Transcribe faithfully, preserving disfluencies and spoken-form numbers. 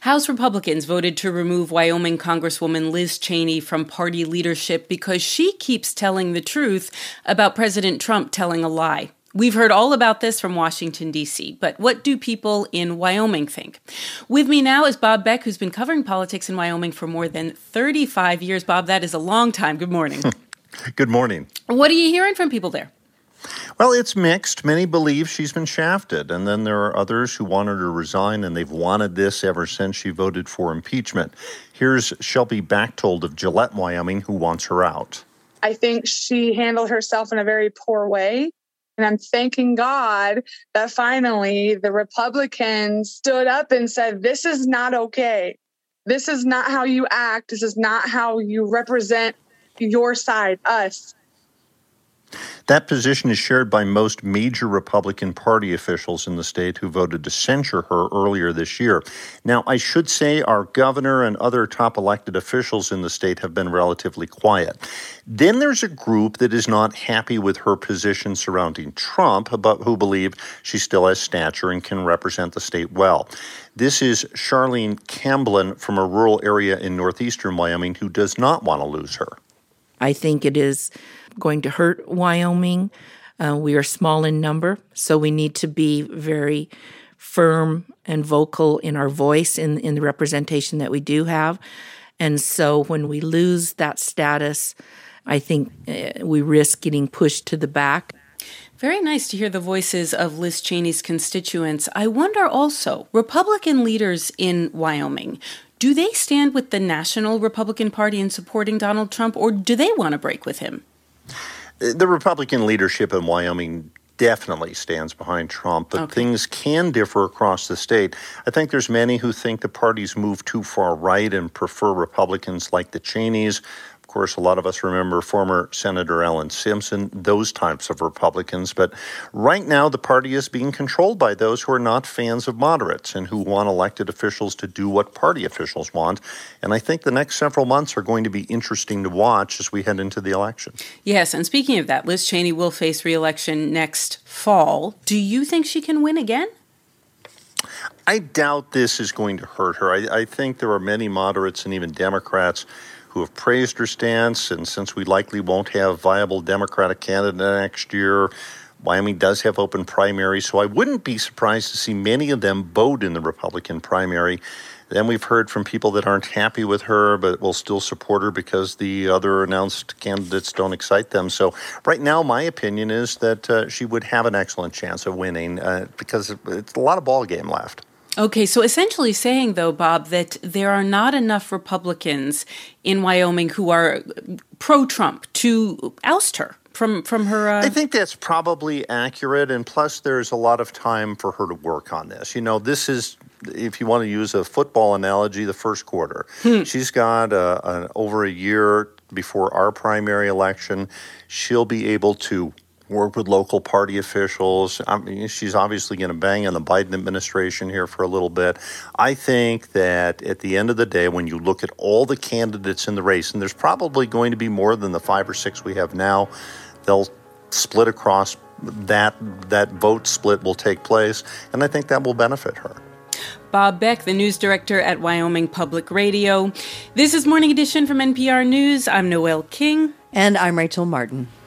House Republicans voted to remove Wyoming Congresswoman Liz Cheney from party leadership because she keeps telling the truth about President Trump telling a lie. We've heard all about this from Washington, D C, but what do people in Wyoming think? With me now is Bob Beck, who's been covering politics in Wyoming for more than thirty-five years. Bob, that is a long time. Good morning. Good morning. What are you hearing from people there? Well, it's mixed. Many believe she's been shafted, and then there are others who want her to resign, and they've wanted this ever since she voted for impeachment. Here's Shelby Bachtold of Gillette, Wyoming, who wants her out. I think she handled herself in a very poor way. And I'm thanking God that finally the Republicans stood up and said, this is not okay. This is not how you act. This is not how you represent your side, us. That position is shared by most major Republican Party officials in the state who voted to censure her earlier this year. Now, I should say our governor and other top elected officials in the state have been relatively quiet. Then there's a group that is not happy with her position surrounding Trump, but who believe she still has stature and can represent the state well. This is Charlene Camblin from a rural area in northeastern Wyoming who does not want to lose her. I think it is going to hurt Wyoming. Uh, we are small in number, so we need to be very firm and vocal in our voice in, in the representation that we do have. And so when we lose that status, I think uh, we risk getting pushed to the back. Very nice to hear the voices of Liz Cheney's constituents. I wonder also, Republican leaders in Wyoming, do they stand with the National Republican Party in supporting Donald Trump, or do they want to break with him? The Republican leadership in Wyoming definitely stands behind Trump, but okay. Things can differ across the state. I think there's many who think the party's moved too far right and prefer Republicans like the Cheneys. Of course, a lot of us remember former Senator Alan Simpson, those types of Republicans. But right now, the party is being controlled by those who are not fans of moderates and who want elected officials to do what party officials want. And I think the next several months are going to be interesting to watch as we head into the election. Yes, and speaking of that, Liz Cheney will face re-election next fall. Do you think she can win again? I doubt this is going to hurt her. I, I think there are many moderates and even Democrats who have praised her stance, and since we likely won't have viable Democratic candidate next year, Wyoming does have open primaries, so I wouldn't be surprised to see many of them vote in the Republican primary. Then we've heard from people that aren't happy with her, but will still support her because the other announced candidates don't excite them. So right now, my opinion is that uh, she would have an excellent chance of winning uh, because it's a lot of ball game left. Okay, so essentially saying, though, Bob, that there are not enough Republicans in Wyoming who are pro-Trump to oust her from, from her... Uh... I think that's probably accurate, and plus there's a lot of time for her to work on this. You know, this is, if you want to use a football analogy, the first quarter. Hmm. She's got uh, an, over a year before our primary election. She'll be able to work with local party officials. I mean, she's obviously going to bang on the Biden administration here for a little bit. I think that at the end of the day, when you look at all the candidates in the race, and there's probably going to be more than the five or six we have now, they'll split across that, that vote split will take place, and I think that will benefit her. Bob Beck, the news director at Wyoming Public Radio. This is Morning Edition from N P R News. I'm Noelle King. And I'm Rachel Martin.